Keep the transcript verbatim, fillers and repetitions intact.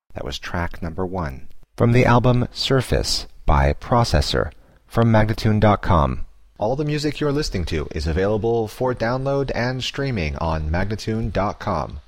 That was track number one. From the album Surface by Processor from Magnatune dot com. All the music you're listening to is available for download and streaming on Magnatune dot com.